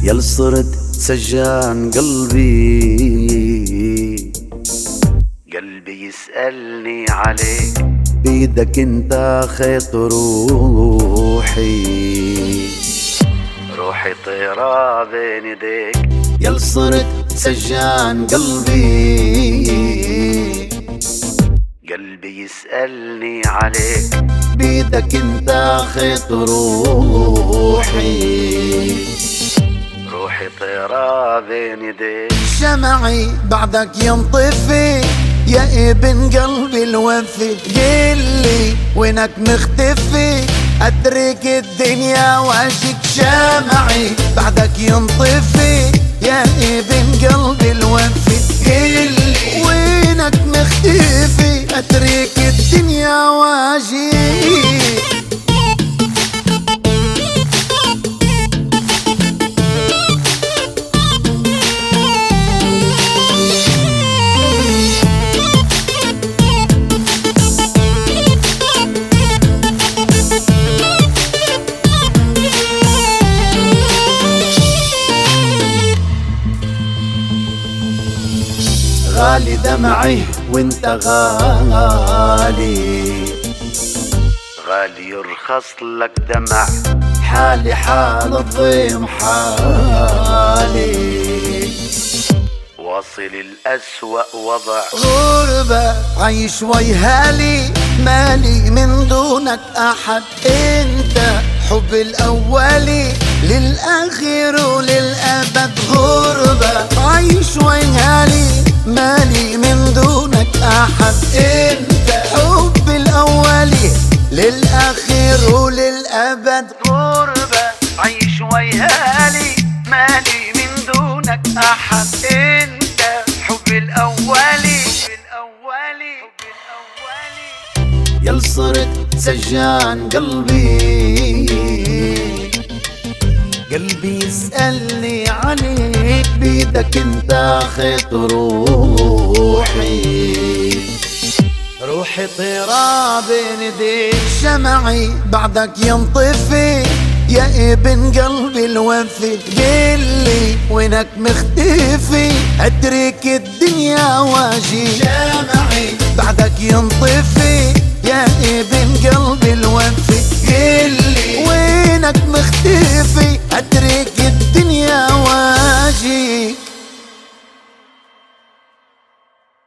يل صرت سجان قلبي يسألني عليك، بيدك انت خيط روحي طيرة بين يديك. يل صرت سجان قلبي يسألني عليك، بيدك انت خيط روحي طيرة بين يديك. شمعي بعدك ينطفي يا ابن قلبي الوفي، قلي وينك مختفي اترك الدنيا واشك. شمعي بعدك ينطفي يا ابن قلبي الوفي، قلي وينك مختفي اترك الدنيا واشك. غالي دمعي وانت غالي يرخص لك دمع، حالي حال الضيم حالي، واصل الأسوأ وضع. غربة عايش ويهالي مالي من دونك أحد، انت حب الأولي للآخر وللأبد. غربة عايش ويهالي مالي من دونك أحد، انت حب الأولي للآخر وللأبد. غربة عيش ويهالي مالي من دونك أحد، انت حب الأولي يل صرت سجان قلبي يسألني عليك، بيدك انت خيط روحي طيرة بين يديك. شمعي بعدك ينطفي يا ابن قلبي الوفي، قلي وينك مختفي اترك الدنيا واجي. شمعي بعدك ينطفي يا ابن قلبي الوفي، قلي وينك مختفي اترك الدنيا